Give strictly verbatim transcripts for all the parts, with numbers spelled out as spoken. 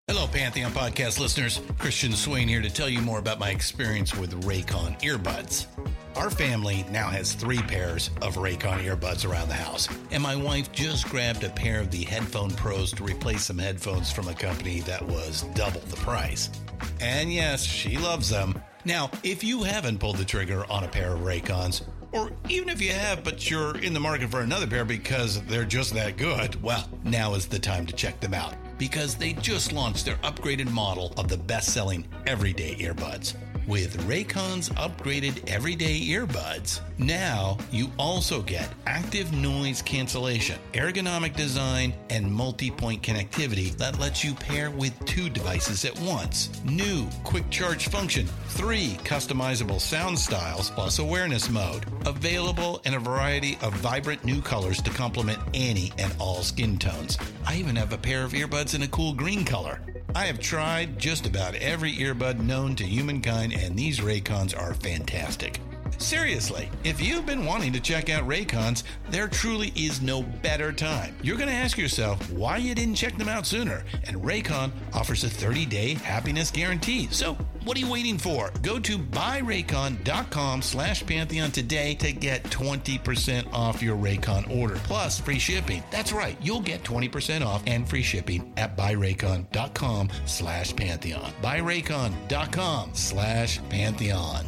Hello, Pantheon Podcast listeners. Christian Swain here to tell you more about my experience with Raycon earbuds. Our family now has three pairs of Raycon earbuds around the house, and my wife just grabbed a pair of the Headphone Pros to replace some headphones from a company that was double the price. And yes, she loves them. Now, if you haven't pulled the trigger on a pair of Raycons, or even if you have but you're in the market for another pair because they're just that good, well, now is the time to check them out, because they just launched their upgraded model of the best-selling everyday earbuds. With Raycon's upgraded everyday earbuds, now you also get active noise cancellation, ergonomic design, and multi-point connectivity that lets you pair with two devices at once. New quick charge function, three customizable sound styles, plus awareness mode. Available in a variety of vibrant new colors to complement any and all skin tones. I even have a pair of earbuds in a cool green color. I have tried just about every earbud known to humankind, and these Raycons are fantastic. Seriously, if you've been wanting to check out Raycons, there truly is no better time. You're going to ask yourself why you didn't check them out sooner, and Raycon offers a thirty-day happiness guarantee. So what are you waiting for? Go to buyraycon.com slash Pantheon today to get twenty percent off your Raycon order, plus free shipping. That's right, you'll get twenty percent off and free shipping at buyraycon.com slash Pantheon. buyraycon.com slash Pantheon.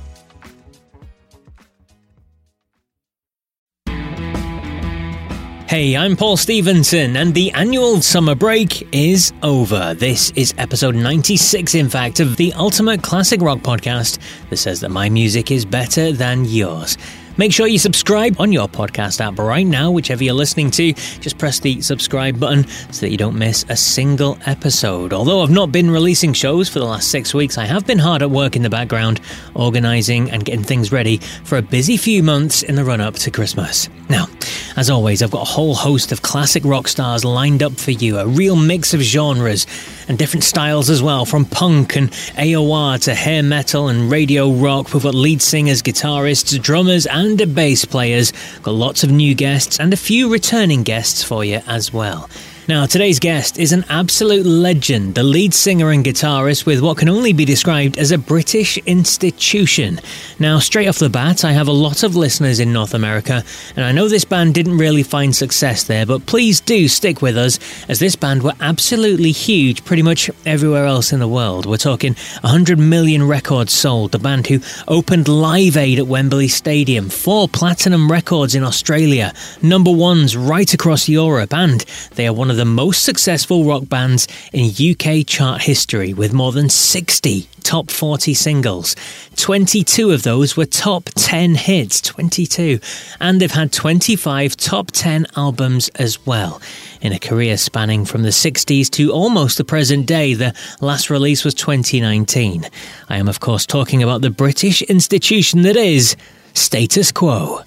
Hey, I'm Paul Stevenson, and the annual summer break is over. This is episode ninety-six, in fact, of the Ultimate Classic Rock Podcast that says that my music is better than yours. Make sure you subscribe on your podcast app right now, whichever you're listening to. Just press the subscribe button so that you don't miss a single episode. Although I've not been releasing shows for the last six weeks, I have been hard at work in the background, organising and getting things ready for a busy few months in the run-up to Christmas. Now, as always, I've got a whole host of classic rock stars lined up for you, a real mix of genres and different styles as well, from punk and A O R to hair metal and radio rock. We've got lead singers, guitarists, drummers and and bass players. Got lots of new guests and a few returning guests for you as well. Now, today's guest is an absolute legend, the lead singer and guitarist with what can only be described as a British institution. Now, straight off the bat, I have a lot of listeners in North America, and I know this band didn't really find success there, but please do stick with us, as this band were absolutely huge pretty much everywhere else in the world. We're talking one hundred million records sold, the band who opened Live Aid at Wembley Stadium, four platinum records in Australia, number ones right across Europe, and they are one of the most successful rock bands in U K chart history, with more than sixty top forty singles. twenty-two of those were top ten hits, twenty-two, and they've had twenty-five top ten albums as well. In a career spanning from the sixties to almost the present day, the last release was twenty nineteen. I am, of course, talking about the British institution that is Status Quo.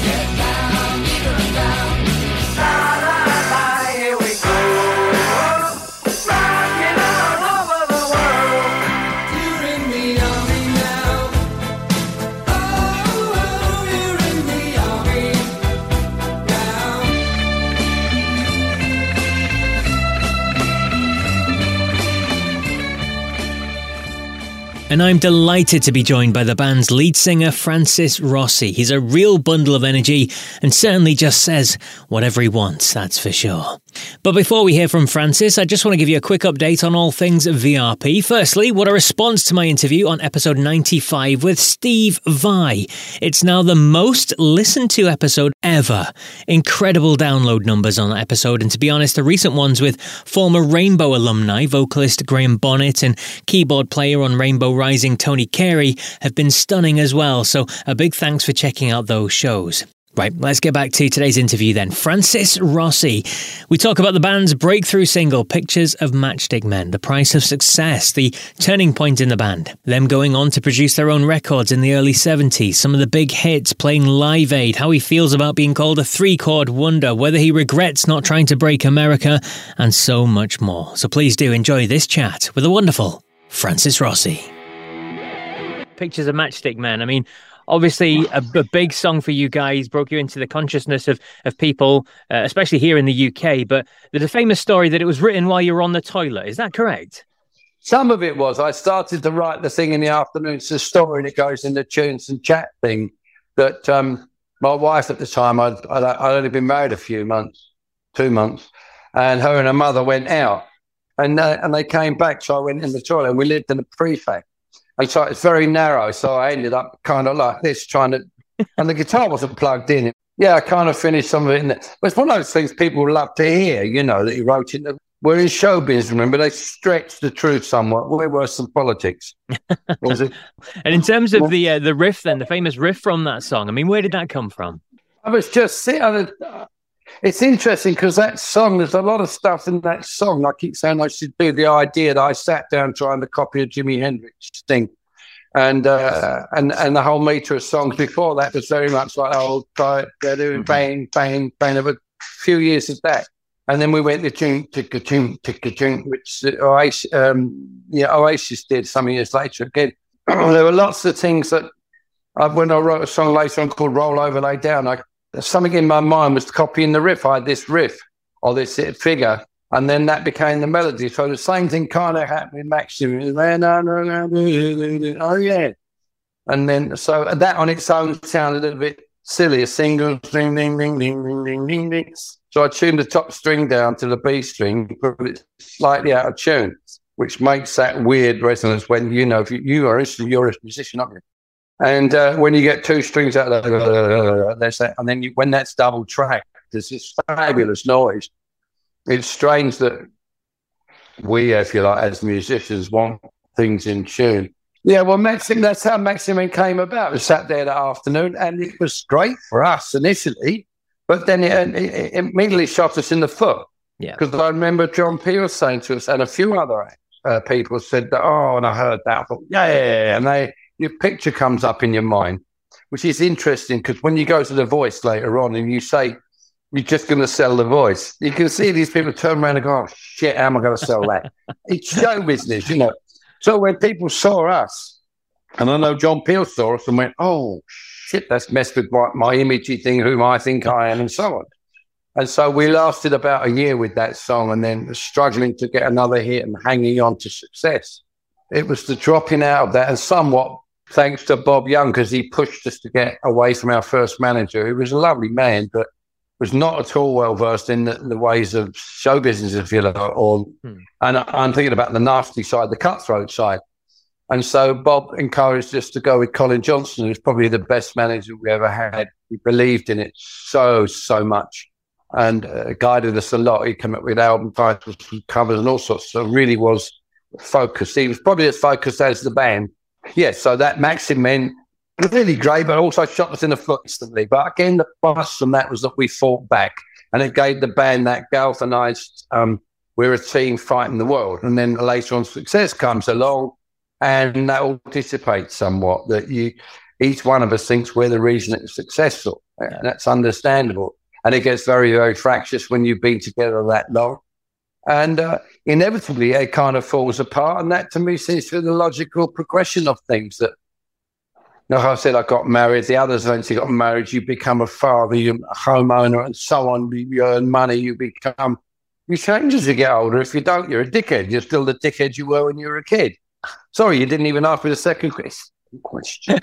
And I'm delighted to be joined by the band's lead singer, Francis Rossi. He's a real bundle of energy and certainly just says whatever he wants, that's for sure. But before we hear from Francis, I just want to give you a quick update on all things V R P. Firstly, what a response to my interview on episode ninety-five with Steve Vai. It's now the most listened to episode ever. Incredible download numbers on that episode, and to be honest, the recent ones with former Rainbow alumni, vocalist Graham Bonnet and keyboard player on Rainbow Rising Tony Carey have been stunning as well, so a big thanks for checking out those shows. Right, let's get back to today's interview then. Francis Rossi. We talk about the band's breakthrough single, Pictures of Matchstick Men, the price of success, the turning point in the band, them going on to produce their own records in the early seventies, some of the big hits, playing Live Aid, how he feels about being called a three-chord wonder, whether he regrets not trying to break America, and so much more. So please do enjoy this chat with the wonderful Francis Rossi. Pictures of Matchstick Men, I mean, obviously a, a big song for you guys, broke you into the consciousness of of people, uh, especially here in the U K. But there's a famous story that it was written while you were on the toilet. Is that correct? Some of it was. I started to write the thing in the afternoon. It's a story that goes in the tunes and chat thing that um, my wife at the time, I'd, I'd, I'd only been married a few months, two months, and her and her mother went out and uh, and they came back. So I went in the toilet and we lived in a prefect. And so it's very narrow. So I ended up kind of like this, trying to, and the guitar wasn't plugged in. Yeah, I kind of finished some of it in there. But it's one of those things people love to hear, you know, that he wrote in the, we're in showbiz, remember? They stretch the truth somewhat. We're worse than politics. Was it? And in terms of the uh, the riff, then, the famous riff from that song, I mean, where did that come from? I was just sitting. It's interesting because that song, there's a lot of stuff in that song. I keep saying I should do the idea that I sat down trying to copy a Jimi Hendrix thing. And uh, and and the whole meter of songs before that was very much like, oh, try it, they're doing bang, bang, bang. There were a few years of that. And then we went to tune, ticka tune, ticka tune, which Oasis, um, yeah, Oasis did some years later again. There were lots of things that I, when I wrote a song later on called Roll Over, Lay Down, I, something in my mind was copying the riff. I had this riff or this figure, and then that became the melody. So the same thing kind of happened with Maxim. Oh, yeah. And then, so that on its own sounded a little bit silly, a single, ding, ding, ding, ding, ding, ding, ding, ding. So I tuned the top string down to the B string, put it slightly out of tune, which makes that weird resonance when, you know, if you, you are you're a musician, aren't you? And uh, when you get two strings out, uh, there's that, and then you, when that's double tracked, there's this fabulous noise. It's strange that we, if you like, as musicians, want things in tune. Yeah, well, Maxim, that's how Maxim came about. We sat there that afternoon, and it was great for us initially. But then it, it, it immediately shot us in the foot. Yeah. Because I remember John Peel saying to us, and a few other uh, people said that, oh, and I heard that. I thought, yeah, yeah, yeah. And they, your picture comes up in your mind, which is interesting because when you go to The Voice later on and you say, you're just going to sell The Voice, you can see these people turn around and go, oh, shit, how am I going to sell that? It's show business, you know. So when people saw us, and I know John Peel saw us and went, oh, shit, that's messed with my, my imagey thing, whom I think I am, and so on. And so we lasted about a year with that song and then struggling to get another hit and hanging on to success. It was the dropping out of that, and somewhat thanks to Bob Young, because he pushed us to get away from our first manager, who was a lovely man, but was not at all well-versed in the, the ways of show business, if you like, or, hmm. and I'm thinking about the nasty side, the cutthroat side. And so Bob encouraged us to go with Colin Johnson, who's probably the best manager we ever had. He believed in it so, so much and uh, guided us a lot. He came up with album titles and covers and all sorts. So really was focused. He was probably as focused as the band. Yes, yeah, so that Maxim meant really great, but also shot us in the foot instantly. But again, the plus from that was that we fought back, and it gave the band that galvanized, um, we're a team fighting the world. And then later on, success comes along, and that will dissipate somewhat, that you, each one of us thinks we're the reason it's successful. Yeah. And that's understandable. And it gets very, very fractious when you've been together that long. And uh, inevitably, it kind of falls apart. And that, to me, seems to be the logical progression of things. That, like I said, I got married. The others eventually got married. You become a father, you're a homeowner, and so on. You earn money. You become... You change as you get older. If you don't, you're a dickhead. You're still the dickhead you were when you were a kid. Sorry, you didn't even ask me the second question.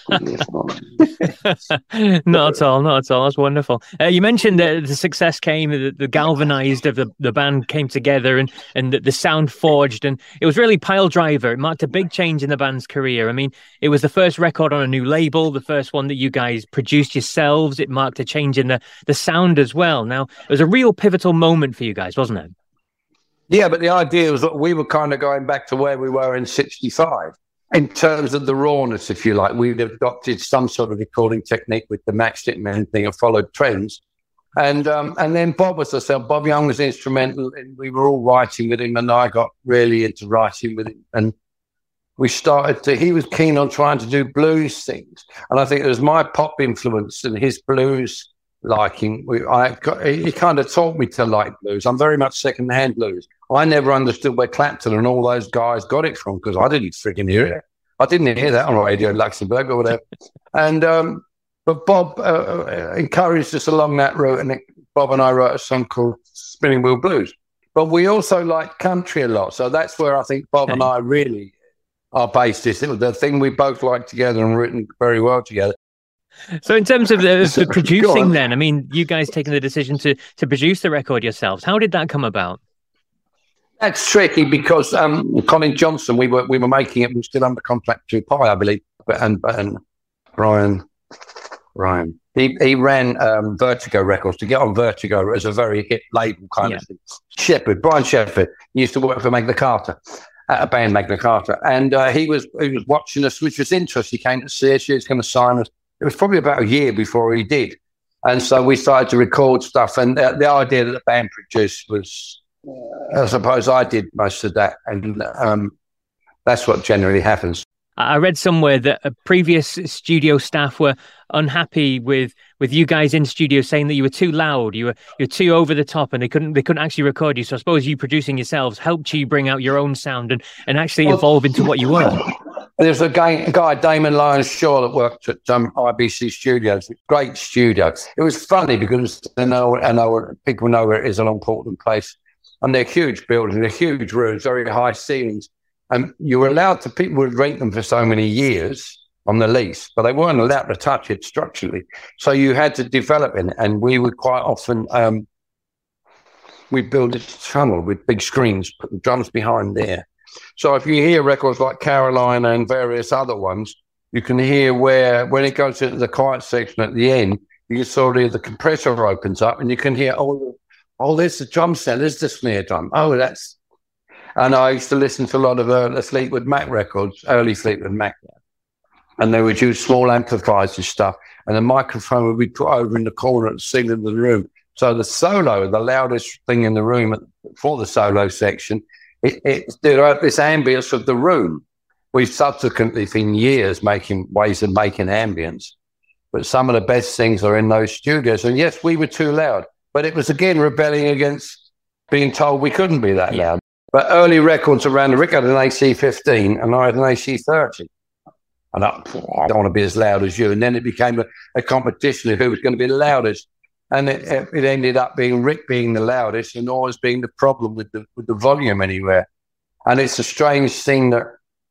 Not at all, not at all. That's wonderful. Uh, you mentioned that the success came, the, the galvanized of the, the band came together, and, and the, the sound forged, and it was really Pile Driver. It marked a big change in the band's career. I mean, it was the first record on a new label, the first one that you guys produced yourselves. It marked a change in the, the sound as well. Now, it was a real pivotal moment for you guys, wasn't it? Yeah, but the idea was that we were kind of going back to where we were in sixty-five in terms of the rawness, if you like. We'd adopted some sort of recording technique with the Matchstick Men thing and followed trends. And um, and then Bob was ourselves. Bob Young was instrumental, and we were all writing with him, and I got really into writing with him. And we started to, he was keen on trying to do blues things. And I think it was my pop influence and his blues liking. We, I got, he kind of taught me to like blues. I'm very much second-hand blues. I never understood where Clapton and all those guys got it from because I didn't freaking hear it. I didn't hear that on radio in Luxembourg or whatever. And um, but Bob uh, encouraged us along that route, and it, Bob and I wrote a song called Spinning Wheel Blues. But we also like country a lot, so that's where I think Bob okay. and I really are based. This the thing we both like together and written very well together. So in terms of the, the producing then, I mean, you guys taking the decision to to produce the record yourselves, how did that come about? That's tricky because um, Colin Johnson, we were we were making it, we were still under contract to Pi, I believe, but and, and Brian, Brian, he, he ran um, Vertigo Records. To get on Vertigo as a very hip label kind yeah. of thing. Shepherd, Brian Shepherd, he used to work for Magna Carta, at a band Magna Carta, and uh, he was he was watching us, which was interesting. He came to see us, he was going to sign us. It was probably about a year before he did. And so we started to record stuff. And the, the idea that the band produced was, uh, I suppose I did most of that. And um, that's what generally happens. I read somewhere that a previous studio staff were unhappy with, with you guys in studio, saying that you were too loud, you were you're too over the top, and they couldn't they couldn't actually record you. So I suppose you producing yourselves helped you bring out your own sound and, and actually well, evolve into what you were. There's a guy, a guy, Damon Lyons Shaw, that worked at um, I B C Studios. Great studio. It was funny because I know, I know people know where it is along Portland Place, and they're huge buildings, they're huge rooms, very high ceilings, and you were allowed to. People would rent them for so many years on the lease, but they weren't allowed to touch it structurally. So you had to develop it, and we would quite often um, we build a tunnel with big screens, put the drums behind there. So if you hear records like Carolina and various other ones, you can hear where, when it goes into the quiet section at the end, you can sort of, the compressor opens up and you can hear, oh, oh, there's the drum set, there's the snare drum. Oh, that's... And I used to listen to a lot of uh, Fleetwood Mac records, early Fleetwood Mac. And they would use small amplifiers and stuff. And the microphone would be put over in the corner at the ceiling of the room. So the solo, the loudest thing in the room for the solo section, It, it, there are this ambience of the room. We've subsequently, in years, making ways of making ambience. But some of the best things are in those studios. And yes, we were too loud. But it was, again, rebelling against being told we couldn't be that loud. But early records around, Rick had an A C fifteen and I had an A C thirty. And I, I don't want to be as loud as you. And then it became a, a competition of who was going to be the loudest. And it, it ended up being Rick being the loudest and always being the problem with the with the volume anywhere. And it's a strange thing that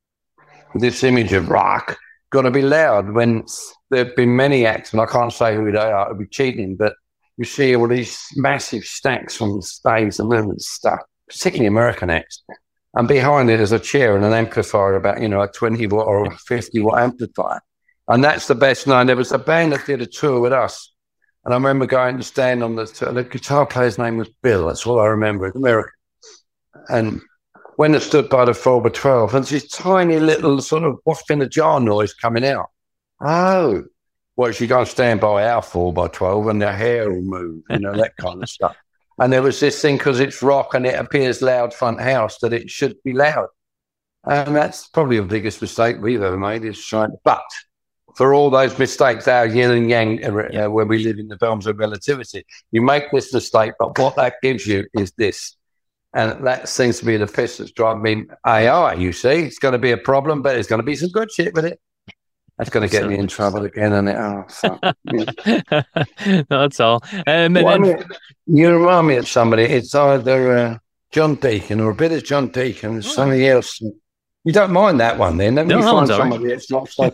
this image of rock got to be loud when there have been many acts, and I can't say who they are, it would be cheating, but you see all these massive stacks from the staves and movement stuff, particularly American acts. And behind it is a chair and an amplifier, about, you know, a twenty watt or a fifty watt amplifier. And that's the best night. There was a band that did a tour with us. And I remember going to stand on the, the guitar player's name was Bill. That's all I remember. It's American. And when it stood by the four by twelve, and this tiny little sort of what's in a jar noise coming out. Oh, well, she going to stand by our four by twelve and their hair will move, you know, that kind of stuff. And there was this thing, because it's rock and it appears loud front house, that it should be loud. And that's probably the biggest mistake we've ever made, is trying to, but for all those mistakes, our yin and yang, uh, yeah. where we live in the realms of relativity, you make this mistake, but what that gives you is this. And that seems to be the fist that's driving me A I, you see. It's going to be a problem, but there's going to be some good shit with it. That's going to get so me in trouble again, isn't it? Oh, fuck. Yeah. That's all. Um, well, and then... I mean, you remind me of somebody. It's either uh, John Deacon or a bit of John Deacon and oh. somebody else. You don't mind that one then? Then no, you find somebody that's not so...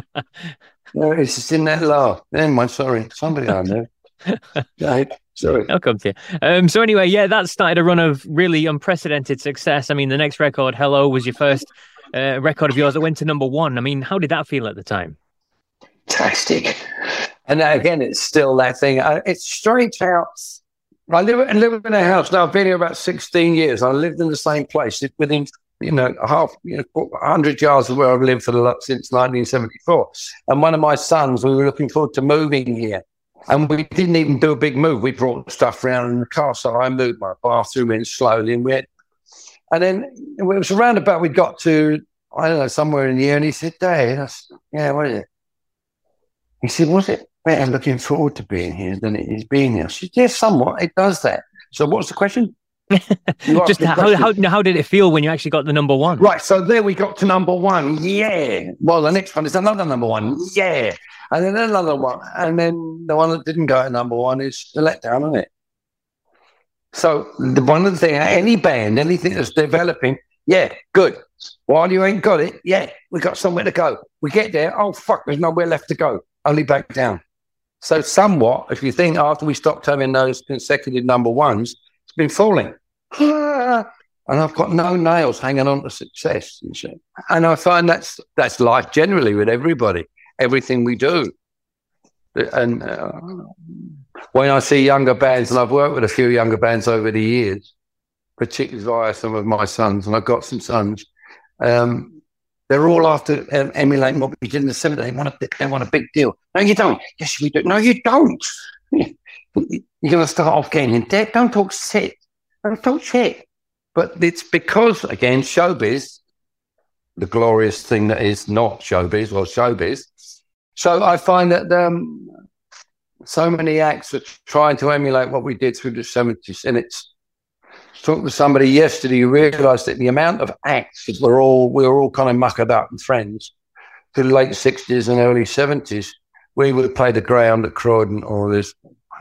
No, it's just in that laugh. Then one, sorry. Somebody I know. Okay, sorry. I'll come to you. Um, so anyway, yeah, that started a run of really unprecedented success. I mean, the next record, Hello, was your first uh, record of yours that went to number one. I mean, how did that feel at the time? Fantastic. And again, it's still that thing. It's strange how... I live, I live in a house now. I've been here about sixteen years. I lived in the same place within... you know, half, you know, one hundred yards of where I've lived for the since nineteen seventy-four. And one of my sons, we were looking forward to moving here. And we didn't even do a big move. We brought stuff around in the car. So I moved my bathroom in slowly. And we had, and then it was around about, we got to, I don't know, somewhere in the year. And he said, Dad, I said, yeah, what is it? He said, was it better looking forward to being here than it is being here? I said, yes, somewhat. It does that. So what's the question? Just how, how how did it feel when you actually got the number one? Right, so there we got to number one. Yeah. Well, the next one is another number one. Yeah. And then another one. And then the one that didn't go to number one is the letdown, isn't it? So the one of the things, any band, anything that's developing, yeah, good. While you ain't got it, yeah, we got somewhere to go. We get there, oh, fuck, there's nowhere left to go. Only back down. So somewhat, if you think after we stopped having those consecutive number ones, it's been falling. And I've got no nails hanging on to success and shit. And I find that's that's life generally with everybody, everything we do. And uh, when I see younger bands, and I've worked with a few younger bands over the years, particularly via some of my sons, and I've got some sons, um, they're all after um, emulating what we did in the seventies. They want a, they want a big deal. No, you don't. Yes, we do. No, you don't. You're going to start off getting in debt. Don't talk shit. Don't talk shit. But it's because, again, showbiz, the glorious thing that is not showbiz, or showbiz. So I find that um, so many acts are trying to emulate what we did through the seventies. And it's talking to somebody yesterday, you realise that the amount of acts that we're all, we were all kind of muckered up and friends to the late sixties and early seventies. We would play the ground at Croydon, or there's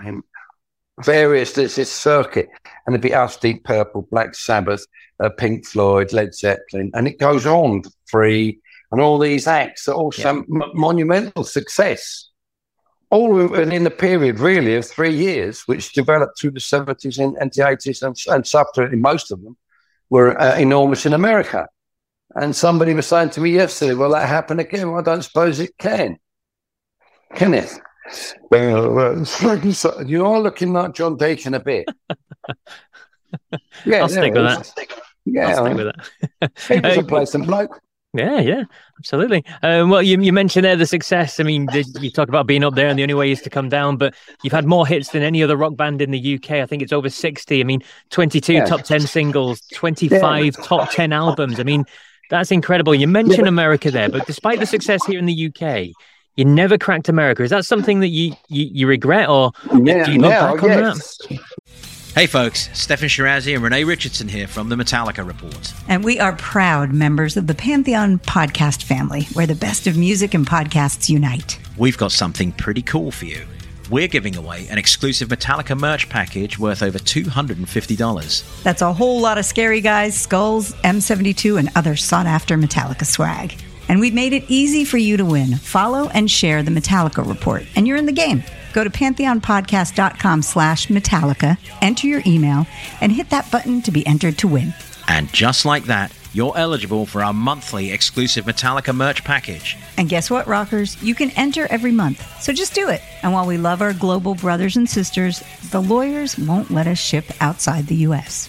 various, there's this circuit, and it'd be us, Deep Purple, Black Sabbath, uh, Pink Floyd, Led Zeppelin, and it goes on, Free, and all these acts are all some yeah. m- monumental success, all within the period, really, of three years, which developed through the seventies and, and the eighties, and, and subsequently, most of them were uh, enormous in America. And somebody was saying to me yesterday, will that happen again? Well, I don't suppose it can. Can it? Well, you are looking like John Deacon a bit. Yeah, I'll stick with that. Yeah, I'll stick with that. He was a pleasant bloke. Yeah, yeah, absolutely. Um, well, you, you mentioned there the success. I mean, the, you talk about being up there and the only way is to come down, but you've had more hits than any other rock band in the U K. I think it's over sixty. I mean, twenty-two yeah. top ten singles, twenty-five yeah. top ten albums. I mean, that's incredible. You mentioned yeah. America there, but despite the success here in the U K, you never cracked America. Is that something that you, you, you regret, or yeah, do you look yeah, back on yes. that? Hey folks, Stefan Shirazi and Renee Richardson here from the Metallica Report. And we are proud members of the Pantheon podcast family, where the best of music and podcasts unite. We've got something pretty cool for you. We're giving away an exclusive Metallica merch package worth over two hundred fifty dollars. That's a whole lot of Scary Guys, skulls, M seventy-two, and other sought-after Metallica swag. And we've made it easy for you to win. Follow and share the Metallica Report, and you're in the game. Go to pantheonpodcast.com slash Metallica, enter your email, and hit that button to be entered to win. And just like that, you're eligible for our monthly exclusive Metallica merch package. And guess what, rockers? You can enter every month, so just do it. And while we love our global brothers and sisters, the lawyers won't let us ship outside the U S.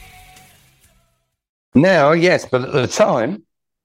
Now, yes, but at the time,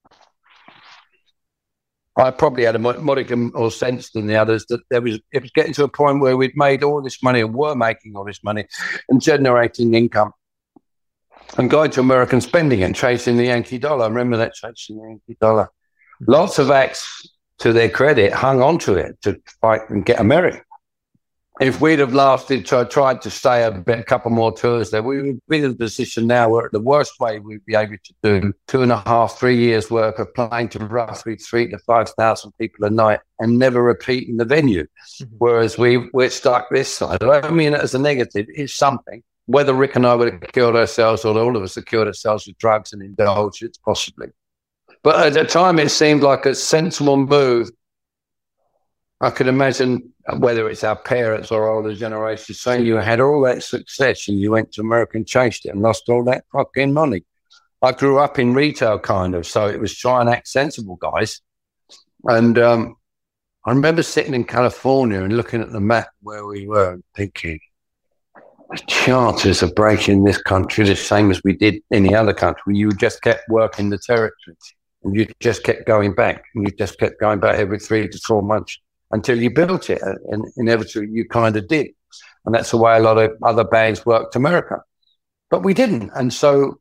I probably had a modicum more sense than the others that there was, it was getting to a point where we'd made all this money and were making all this money and generating income and going to America and spending it and chasing the Yankee dollar. I remember that, chasing the Yankee dollar. Lots of acts, to their credit, hung on to it to fight and get America. If we'd have lasted, to, tried to stay a, bit, a couple more tours there, we would be in a position now where the worst way we'd be able to do two and a half, three years work of playing to roughly three to five thousand people a night and never repeating the venue. Mm-hmm. Whereas we, we're stuck this side. I don't mean it as a negative. It's something. Whether Rick and I would have killed ourselves or all of us have killed ourselves with drugs and indulgence, possibly. But at the time, it seemed like a sensible move. I could imagine whether it's our parents or older generations saying you had all that success and you went to America and chased it and lost all that fucking money. I grew up in retail, kind of, so it was try and act sensible, guys. And um, I remember sitting in California and looking at the map where we were and thinking, the chances of breaking this country the same as we did any other country. You just kept working the territory and you just kept going back and you just kept going back every three to four months. Until you built it, and inevitably you kind of did. And that's the way a lot of other bands worked America. But we didn't. And so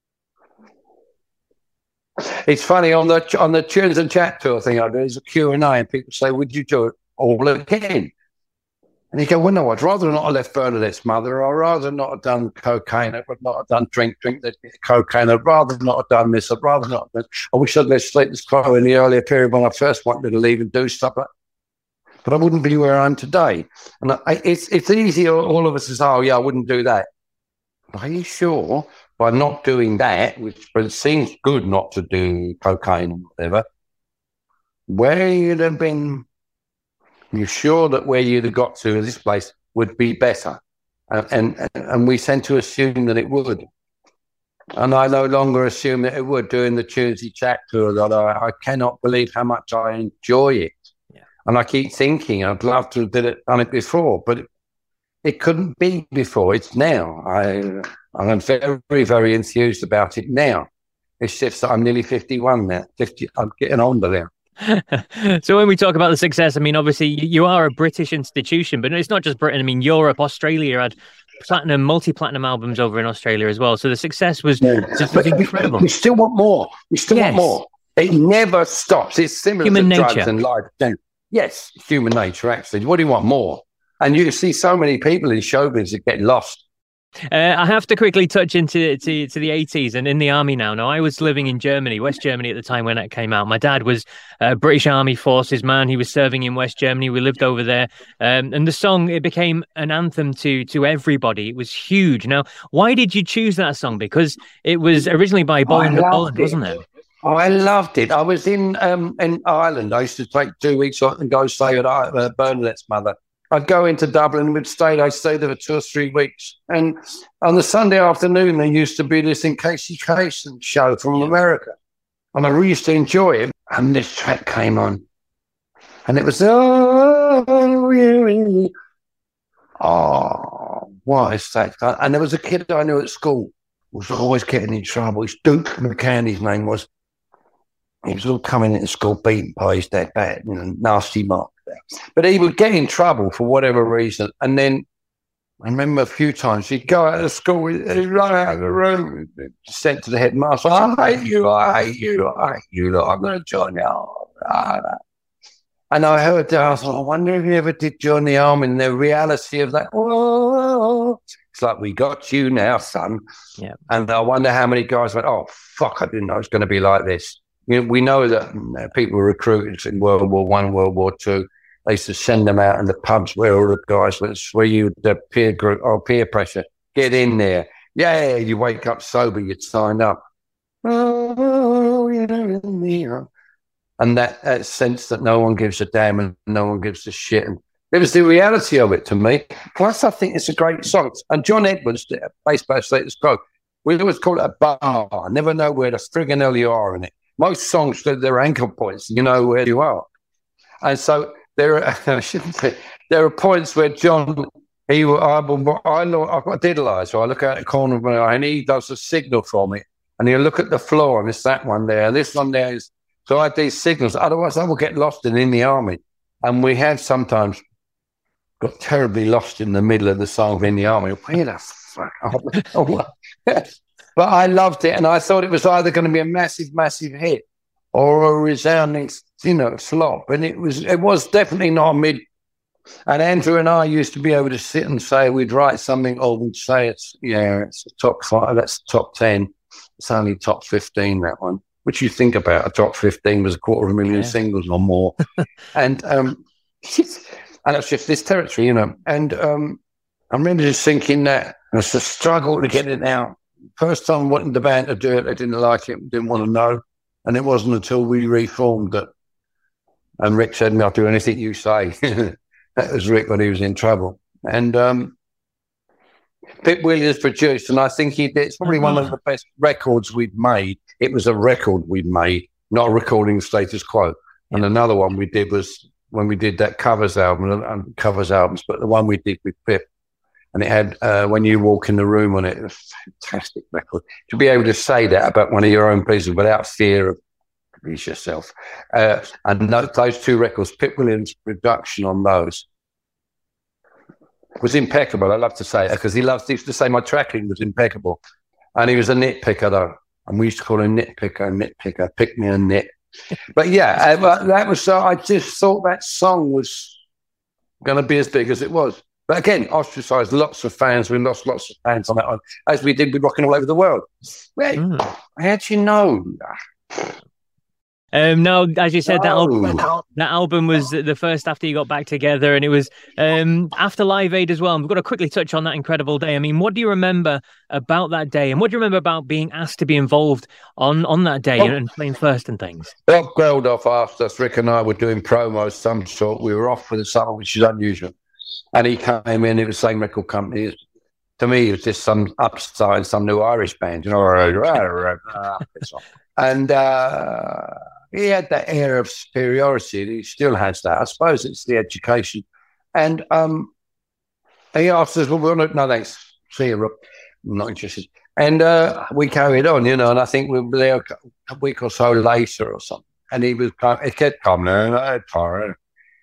it's funny, on the on the Tunes and Chat tour thing I do, there's a Q and A, and people say, would you do it all again? And you go, well, no, I'd rather not have left Bernadette's mother. I'd rather not have done cocaine. I'd not have done drink, drink the cocaine. I'd rather not have done this. I'd rather not have done... I wish I'd left Status Quo in the earlier period when I first wanted to leave and do stuff. But, but I wouldn't be where I am today. And I, it's it's easy, all of us to say, oh, yeah, I wouldn't do that. But are you sure by not doing that, which but it seems good not to do cocaine or whatever, where you'd have been... You're sure that where you'd have got to this place would be better, and, and and we tend to assume that it would, and I no longer assume that it would. Doing the Tuesday Chat tour, that I, I cannot believe how much I enjoy it, yeah. And I keep thinking I'd love to have did it, done it before, but it, it couldn't be before. It's now. I I'm very very enthused about it now. It's just that I'm nearly fifty-one now. fifty, I'm getting older now. So when we talk about the success, I mean, obviously you are a British institution, but it's not just Britain. I mean, Europe, Australia had platinum, multi-platinum albums over in Australia as well. So the success was yeah. just was incredible. We still want more. We still yes. want more. It never stops. It's similar human to nature. drugs and life. Yes, human nature, actually. What do you want more? And you see so many people in showbiz that get lost. Uh, I have to quickly touch into to, to the eighties and in the army now. Now, I was living in Germany, West Germany at the time when it came out. My dad was a British Army Forces man. He was serving in West Germany. We lived over there. Um, and the song, it became an anthem to to everybody. It was huge. Now, why did you choose that song? Because it was originally by Boland Holland, wasn't it? I loved it. I was in um, in Ireland. I used to take two weeks off and go stay with uh, Bernadette's mother. I'd go into Dublin, we'd stay, I stayed there for two or three weeks. And on the Sunday afternoon, there used to be this In Casey Kasem show from America. And I really used to enjoy it. And this track came on. And it was, oh, really? Oh, what is that? And there was a kid I knew at school who was always getting in trouble. It's Duke McCann, his name was. He was all coming into school beaten by his dad, bad, you know, nasty mark. But he would get in trouble for whatever reason. And then I remember a few times he'd go out of school, he'd run out of the room, sent to the headmaster, I hate you, I hate you, I hate you, look, I'm going to join the army. And I heard that, I was like, I wonder if he ever did join the army, and the reality of that, oh, it's like, we got you now, son. Yeah. And I wonder how many guys went, oh, fuck, I didn't know it was going to be like this. You know, we know that uh, people were recruited in World War One, World War Two. They used to send them out in the pubs where all the guys was, where you the peer group or peer pressure. Get in there, yeah. You wake up sober, you'd signed up. Oh, you know, and that, that sense that no one gives a damn and no one gives a shit. And it was the reality of it to me. Plus, I think it's a great song. And John Edwards, bass player, Status Quo, we always call it a bar. I never know where the friggin' hell you are in it. Most songs, they're anchor points. You know where you are. And so there are, I shouldn't say, there are points where John, he, I, I, I've got a diddle eye, so I look out the corner of my eye and he does a signal for me. And he'll look at the floor and it's that one there. This one there is, so I have these signals. Otherwise, I will get lost in, in the army. And we have sometimes got terribly lost in the middle of the song in the army. Where the fuck? Oh, but I loved it, and I thought it was either going to be a massive, massive hit or a resounding, you know, flop. And it was, it was definitely not mid. And Andrew and I used to be able to sit and say we'd write something, or we'd say it's, yeah, it's a top five, that's top ten. It's only top fifteen, that one. Which you think about, a top fifteen was a quarter of a million yeah. singles or more, and um, and it's just this territory, you know. And um, I remember just thinking that it was a struggle to get it out. First time I wanted the band to do it, they didn't like it, didn't want to know. And it wasn't until we reformed that, and Rick said, I'll do anything you say. That was Rick when he was in trouble. And um, Pip Williams produced, and I think he did, it's probably one of the best records we'd made. It was a record we'd made, not a recording Status Quo. Yeah. And another one we did was when we did that covers album, and covers albums, but the one we did with Pip. And it had uh, When You Walk in the Room on it. It was a fantastic record. To be able to say that about one of your own pieces without fear of release yourself. Uh, and th- those two records, Pip Williams' production on those was impeccable. I love to say it because he loves he used to say my tracking was impeccable. And he was a nitpicker, though. And we used to call him nitpicker, nitpicker, pick me a nit. But yeah, uh, that was, uh, I just thought that song was going to be as big as it was. But again, ostracised lots of fans. We lost lots of fans on that one, as we did with Rocking All Over the World. Well, mm. How'd you know? Um, no, as you said, that, al- that album was the first after you got back together, and it was um, after Live Aid as well. And we've got to quickly touch on that incredible day. I mean, what do you remember about that day, and what do you remember about being asked to be involved on, on that day well, and playing first and things? Bob Geldof asked us, Rick and I were doing promos some sort. We were off for the summer, which is unusual. And he came in, it was the same record company. To me, it was just some upside, some new Irish band, you know. And uh, he had that air of superiority, and he still has that. I suppose it's the education. And um, he asked us, well, we're not, no, thanks. See you, Rob. I'm not interested. And uh, we carried on, you know, and I think we were there a week or so later or something. And he was, he kept coming in, I tired.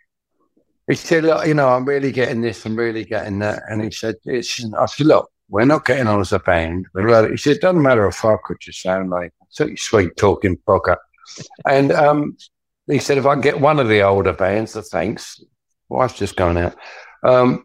He said, look, you know, I'm really getting this, I'm really getting that. And he said, it's, I said, look, we're not getting on as a band. He said, it doesn't matter if I could just sound like such sweet talking poker. And um, he said, if I can get one of the older bands, the thanks, wife's just going out, um,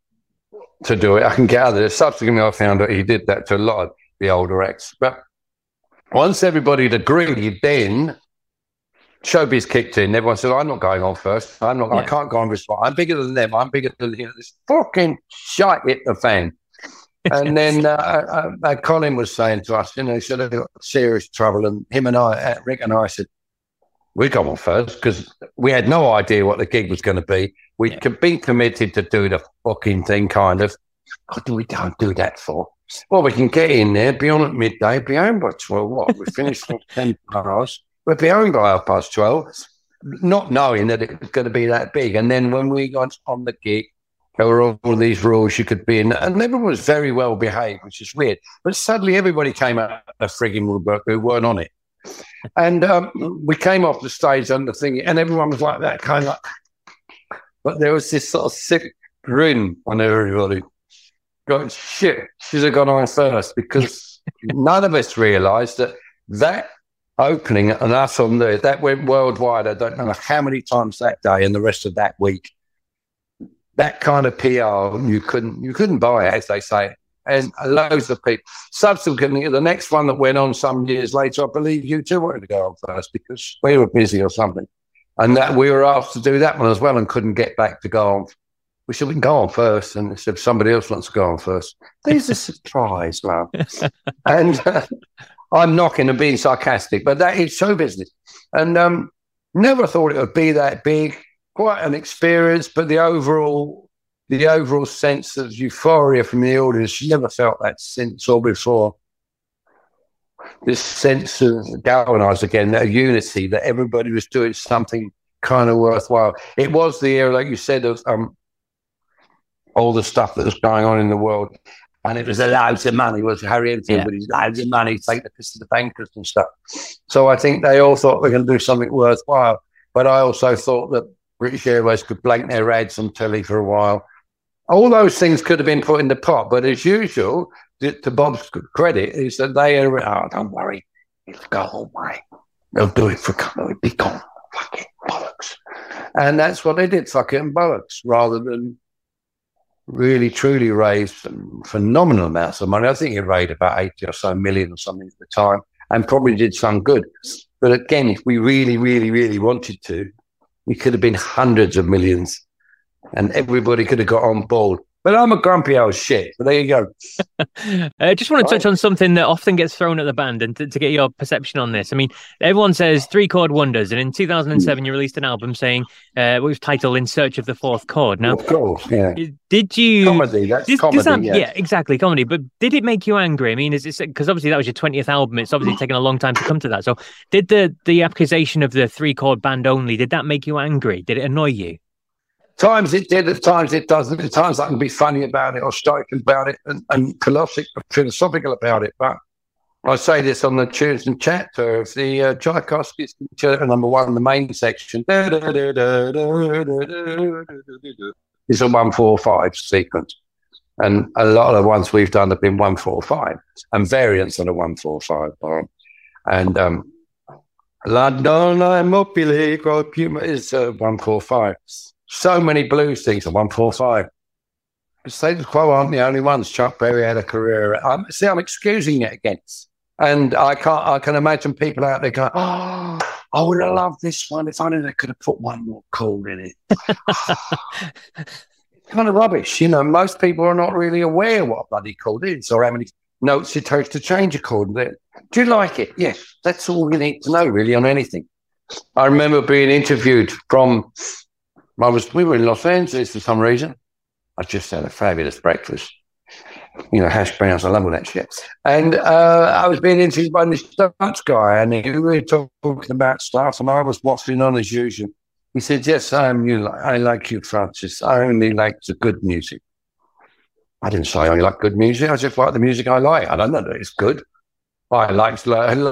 to do it, I can get out of there. Subsequently, I found out he did that to a lot of the older acts. But once everybody had agreed, then showbiz kicked in. Everyone said, I'm not going on first. I'm not. Yeah. I can't go on this one. I'm bigger than them. I'm bigger than you know, this fucking shite hit the fan. And then uh, uh, uh, Colin was saying to us, you know, he said, I've got serious trouble. And him and I, uh, Rick and I said, we go on first because we had no idea what the gig was going to be. We yeah. could be committed to do the fucking thing, kind of. What do we don't do that for? Well, we can get in there, be on at midday, be home by twelve. What? We finished for ten hours. We'd be home by half past twelve, not knowing that it was going to be that big. And then when we got on the gig, there were all these rules you could be in, and everyone was very well behaved, which is weird. But suddenly everybody came out of frigging woodwork who weren't on it. And um, we came off the stage on the thing, and everyone was like that, kind of like, but there was this sort of sick grin on everybody. Going, shit, should have gone on first, because none of us realised that that opening and us on there, that went worldwide. I don't know how many times that day and the rest of that week. That kind of P R, you couldn't you couldn't buy it, as they say. And loads of people. Subsequently, the next one that went on some years later, I believe you two wanted to go on first because we were busy or something. And that we were asked to do that one as well and couldn't get back to go on. We said, we can go on first. And they said, somebody else wants to go on first. There's a surprise, man. And uh, I'm knocking and being sarcastic, but that is show business. And um, never thought it would be that big. Quite an experience, but the overall, the overall sense of euphoria from the audience, you never felt that since or before. This sense of galvanised again, that unity, that everybody was doing something kind of worthwhile. It was the era, like you said, of um, all the stuff that was going on in the world, and it was a loads of money. It was Harry Enfield yeah. with his loads of money, take the piss to the bankers and stuff. So I think they all thought we we're going to do something worthwhile. But I also thought that British Airways could blank their ads on telly for a while. All those things could have been put in the pot, but as usual, to Bob's credit, is that they are, oh, don't worry, it'll go away. They'll do it for a couple of be gone. Fuck it, bollocks. And that's what they did, fuck it and bollocks, rather than really, truly raise some phenomenal amounts of money. I think it raised about eighty or so million or something at the time, and probably did some good. But again, if we really, really, really wanted to, we could have been hundreds of millions and everybody could have got on board. But I'm a grumpy old shit. But there you go. I just want to touch on something that often gets thrown at the band and to, to get your perception on this. I mean, everyone says three chord wonders. And in two thousand seven, you released an album saying, uh, it was titled In Search of the Fourth Chord. Now, of course, yeah. Did you... Comedy, that's did, comedy, that, yes. Yeah, exactly, comedy. But did it make you angry? I mean, is it... Because obviously that was your twentieth album. It's obviously taken a long time to come to that. So did the, the accusation of the three chord band only, did that make you angry? Did it annoy you? Times it did, at times it doesn't. At times I can be funny about it or stoical about it and, and philosophical about it. But I say this on the Tunes and Chapter of the uh, Tchaikovsky's Concerto Number One, the main section. It's a one four five sequence, and a lot of the ones we've done have been one four five and variants on a one four five bar. And um, La Donna Mobile is uh, one four five. So many blues things at one forty-five. Status Quo aren't the only ones. Chuck Berry had a career. I'm, see, I'm excusing it again. And I can't. I can imagine people out there going, oh, I would have loved this one if only they could have put one more chord in it. It's kind of rubbish. You know, most people are not really aware what a bloody chord is or how many notes it takes to change a chord. Do you like it? Yes. That's all you need to know, really, on anything. I remember being interviewed from, I was, we were in Los Angeles for some reason. I just had a fabulous breakfast. You know, hash browns, I love all that shit. And uh, I was being interviewed by this Dutch guy, and he was talking about stuff, and I was waffling on as usual. He said, yes, I am you. I like you, Francis. I only like the good music. I didn't say I only like good music. I just like the music I like. I don't know that it's good. I liked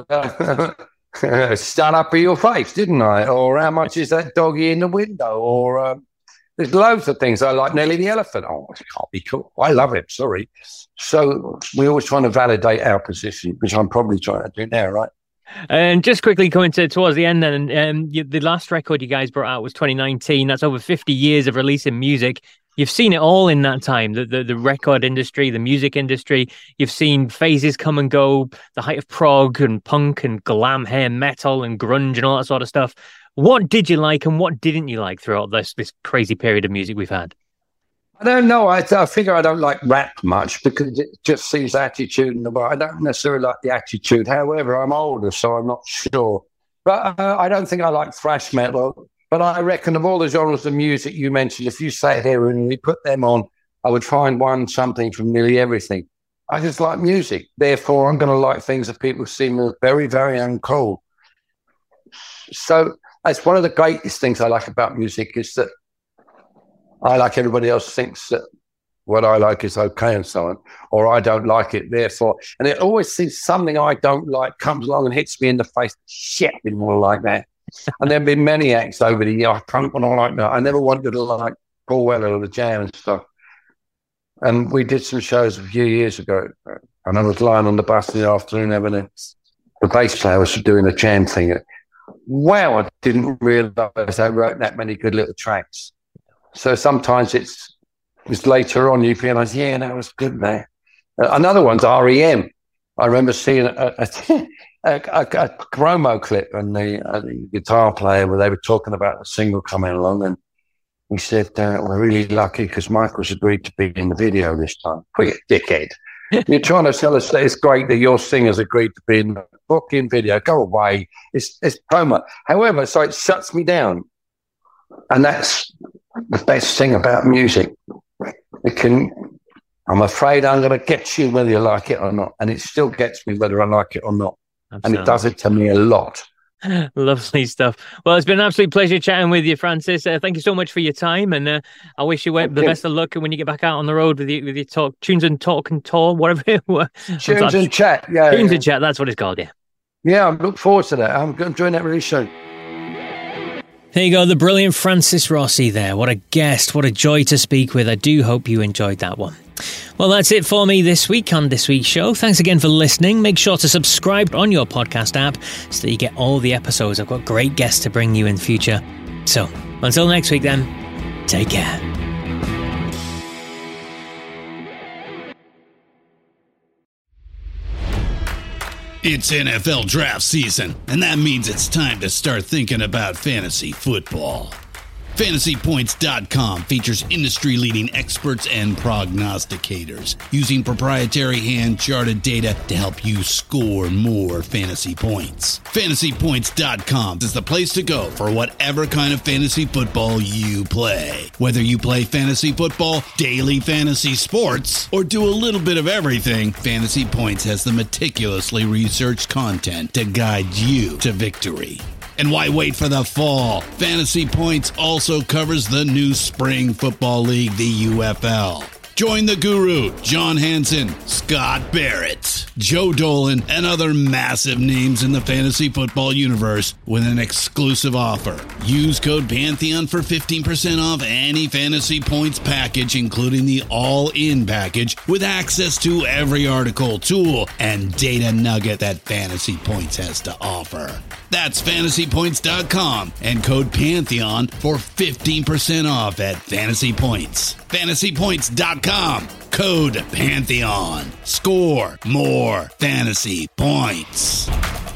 Stand Up in Your Face, didn't I? Or How Much Is That Doggy in the Window? Or... Um, There's loads of things I like. Nelly the Elephant. Oh, it can't be cool. I love it. Sorry. So we're always trying to validate our position, which I'm probably trying to do now, right? And just quickly coming to towards the end, then, um, you, the last record you guys brought out was twenty nineteen. That's over fifty years of releasing music. You've seen it all in that time. The, the the record industry, the music industry. You've seen phases come and go. The height of prog and punk and glam hair metal and grunge and all that sort of stuff. What did you like and what didn't you like throughout this this crazy period of music we've had? I don't know. I, I figure I don't like rap much because it just seems attitude and the way. I don't necessarily like the attitude. However, I'm older, so I'm not sure. But uh, I don't think I like thrash metal. But I reckon of all the genres of music you mentioned, if you sat here and we put them on, I would find one something from nearly everything. I just like music. Therefore, I'm going to like things that people seem very, very uncool. So that's one of the greatest things I like about music is that I, like everybody else, thinks that what I like is okay and so on, or I don't like it, therefore. And it always seems something I don't like comes along and hits me in the face. Shit, I didn't want to like that. And there have been many acts over the years. I don't want to like that. I never wanted to like Paul Weller or the Jam and stuff. And we did some shows a few years ago, and I was lying on the bus in the afternoon having a, the bass player was doing a Jam thing. Wow, I didn't realise I wrote that many good little tracks. So sometimes it's, it's later on you realise, yeah, that was good, man. Uh, another one's R E M. I remember seeing a, a, a, a, a promo clip and the, uh, the guitar player where they were talking about the single coming along, and he said, uh, we're really lucky because Michael's agreed to be in the video this time. Oh, you dickhead. You're trying to tell us that it's great that your singer's agreed to be in the fucking video. Go away. It's, it's promo. However, so it shuts me down. And that's the best thing about music. It can, I'm afraid I'm going to get you whether you like it or not. And it still gets me whether I like it or not. Absolutely. And it does it to me a lot. Lovely stuff. Well, it's been an absolute pleasure chatting with you, Francis. Uh, thank you so much for your time, and uh, I wish you the best of luck when you get back out on the road with your, with your talk, tunes and talk and tour, whatever it was. Tunes and chat, yeah. Tunes yeah. and chat, that's what it's called, yeah. Yeah, I look forward to that. I'm enjoying that really soon. There you go, the brilliant Francis Rossi there. What a guest, what a joy to speak with. I do hope you enjoyed that one. Well, that's it for me this week on this week's show. Thanks again for listening. Make sure to subscribe on your podcast app so that you get all the episodes. I've got great guests to bring you in future. So, until next week then, take care. It's N F L draft season, and that means it's time to start thinking about fantasy football. Fantasy Points dot com features industry-leading experts and prognosticators using proprietary hand-charted data to help you score more fantasy points. Fantasy Points dot com is the place to go for whatever kind of fantasy football you play. Whether you play fantasy football, daily fantasy sports, or do a little bit of everything, Fantasy Points has the meticulously researched content to guide you to victory. And why wait for the fall? Fantasy Points also covers the new spring football league, the U F L. Join the guru, John Hansen, Scott Barrett, Joe Dolan, and other massive names in the fantasy football universe with an exclusive offer. Use code Pantheon for fifteen percent off any Fantasy Points package, including the all-in package, with access to every article, tool, and data nugget that Fantasy Points has to offer. That's fantasy points dot com and code Pantheon for fifteen percent off at Fantasy Points. fantasy points dot com, code Pantheon. Score more fantasy points.